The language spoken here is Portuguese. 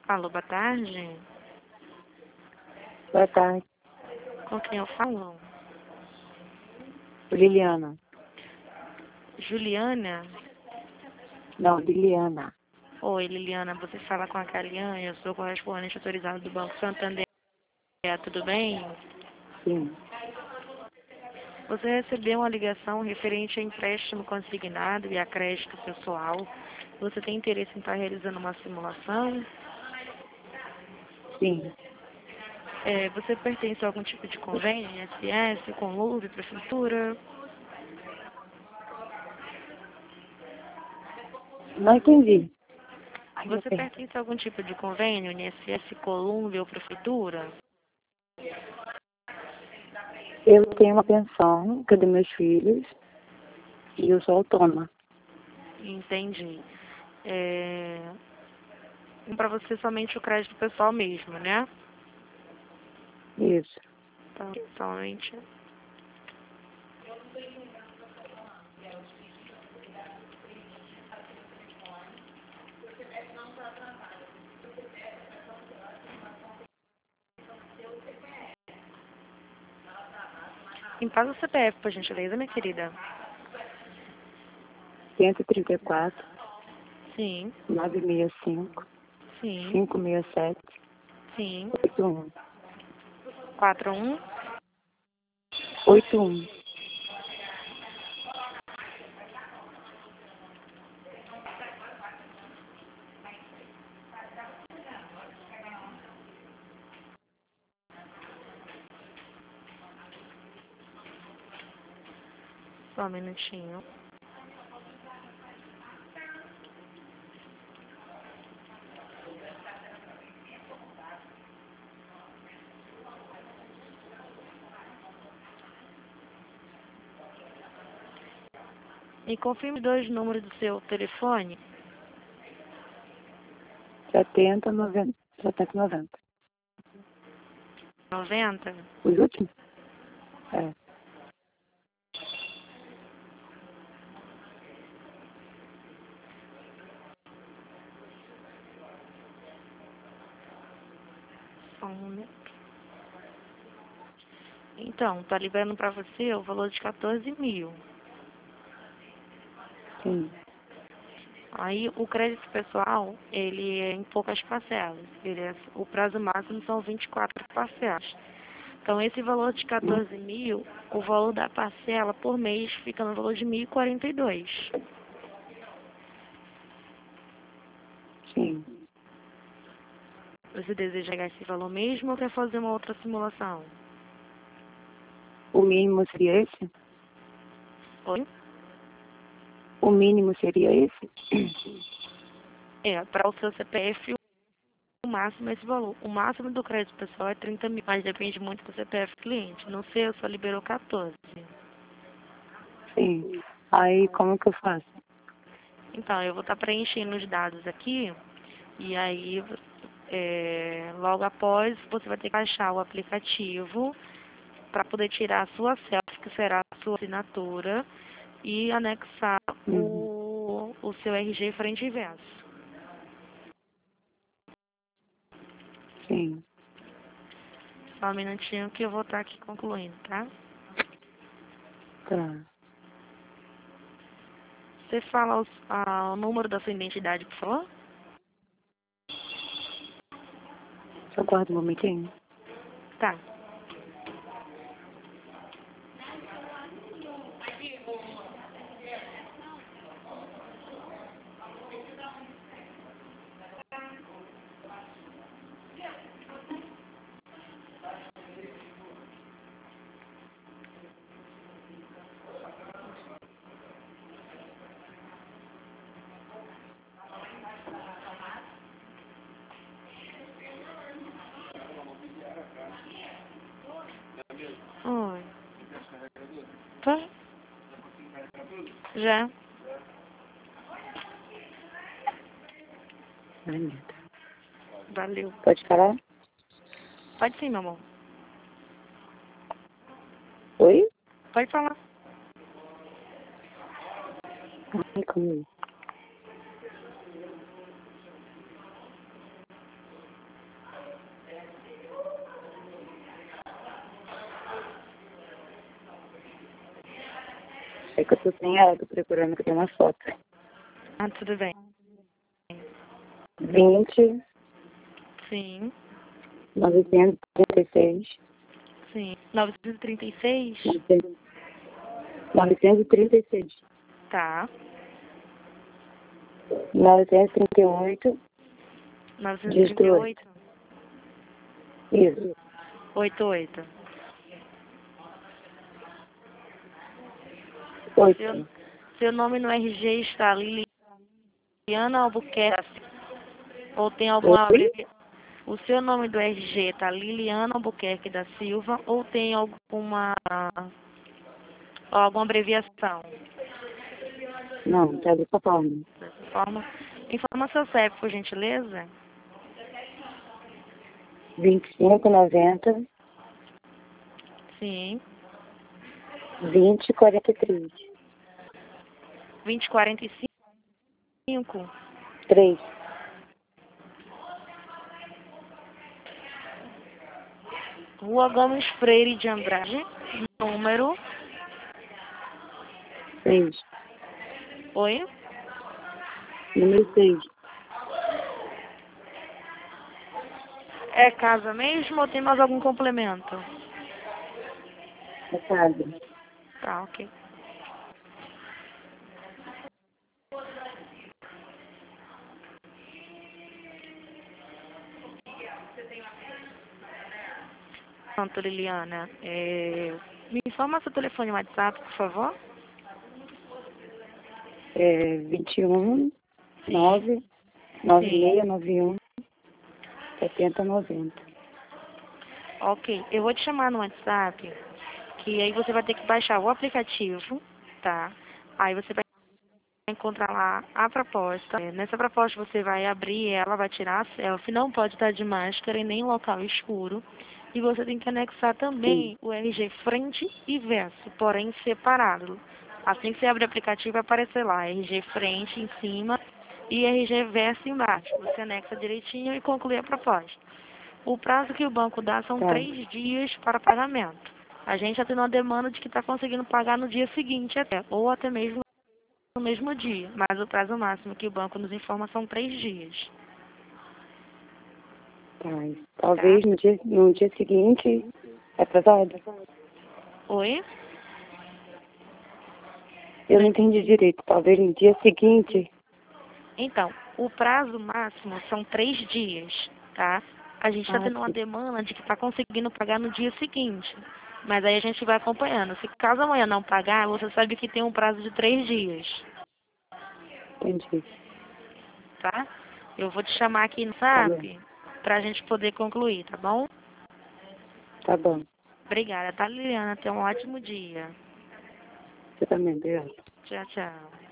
Alô, boa tarde. Boa tarde, Com quem eu falo? Liliana. Juliana? Não, Liliana. Oi, Liliana, você fala com a Caliane, eu sou correspondente autorizado do Banco Santander. Tudo bem? Sim, Você recebeu uma ligação referente a empréstimo consignado e a crédito pessoal. Você tem interesse em estar realizando uma simulação? sim. Você pertence a algum tipo de convênio, INSS, com LUV, prefeitura? Não entendi. Aí eu Você pertence a algum tipo de convênio, INSS, Colúmbia ou prefeitura? tenho uma pensão, que é dos meus filhos, e eu sou autônoma. Entendi. Para você somente o crédito pessoal mesmo, né? Isso. Então, somente. Em paz o CPF, por gentileza, minha querida. 134, Sim, 965, sim, 567, sim. 81. 41. 81. Só um minutinho. E confirme 2 números do seu telefone. 70, 90. 70, 90. 90. Os últimos? É. Só um momento. Então, tá liberando para você o valor de 14 mil. Sim. Aí o crédito pessoal, ele é em poucas parcelas. O prazo máximo são 24 parcelas. Então esse valor de 14 mil, o valor da parcela por mês fica no valor de 1.042. Sim. Você deseja pegar esse valor mesmo ou quer fazer uma outra simulação? O mínimo seria esse? Oi? O mínimo seria esse? Para o seu CPF, o máximo é esse valor. O máximo do crédito pessoal é 30 mil, mas depende muito do CPF cliente. No seu, só liberou 14. Sim. Aí, como que eu faço? Então, eu vou estar preenchendo os dados aqui, e aí, logo após, você vai ter que baixar o aplicativo para poder tirar a sua selfie, que será a sua assinatura, e anexar Uhum. o seu RG frente e verso. Sim. Só um minutinho que eu vou estar aqui concluindo, tá? Tá. Você fala o número da sua identidade, por favor? Só guarda um momentinho. Tá. Oi. Tá? Já. Ai, meu Deus. Valeu. Pode falar? Pode sim, meu amor. Oi? Pode falar. Ai, como... É que eu tô sem ela, tô procurando que tem uma foto. Ah, tudo bem. 20, Sim, 936, sim. 936? 936, Tá. 938, 18. 938? Isso. 88. 8. Seu nome no RG está Liliana Albuquerque? Ou tem alguma Oi? abreviação? O seu nome do RG está Liliana Albuquerque da Silva ou tem alguma abreviação? Não, tá dessa forma. Dessa forma, informa seu CEP, por gentileza. 2590, Sim. 2043. 2045. 3. Rua Gomes Freire de Andrade, número... 6. Oi? Número 6. É casa mesmo ou tem mais algum complemento? É casa. Tá, ok. Pronto, Liliana. Me informa seu telefone e WhatsApp, por favor. 21, Sim. 9, Sim. 9691, 7090. Ok. Eu vou te chamar no WhatsApp, que aí você vai ter que baixar o aplicativo, tá? Aí você vai encontrar lá a proposta. Nessa proposta você vai abrir ela, vai tirar a selfie, não pode estar de máscara em nenhum local escuro. E você tem que anexar Sim, também o RG frente e verso, porém separado. Assim que você abre o aplicativo vai aparecer lá, RG frente em cima e RG verso embaixo. Você anexa direitinho e conclui a proposta. O prazo que o banco dá são tá. 3 dias para pagamento. A gente já tem uma demanda de que está conseguindo pagar no dia seguinte até, ou até mesmo no mesmo dia, mas o prazo máximo que o banco nos informa são 3 dias, Tá. tá? Talvez no dia seguinte, é atrasado. Oi? Eu Não não entendi entendi. direito. Talvez no dia seguinte. Então, o prazo máximo são 3 dias, tá? A gente está Ah, tendo uma sim. demanda de que está conseguindo pagar no dia seguinte, mas aí a gente vai acompanhando. Se caso amanhã não pagar, você sabe que tem um prazo de 3 dias, Entendi. tá? Eu vou te chamar aqui no Tá bom. SAP para a gente poder concluir, tá bom? Tá bom. Obrigada, tá, Liliana? Tenha um ótimo dia. Você também, obrigada. Tchau, tchau.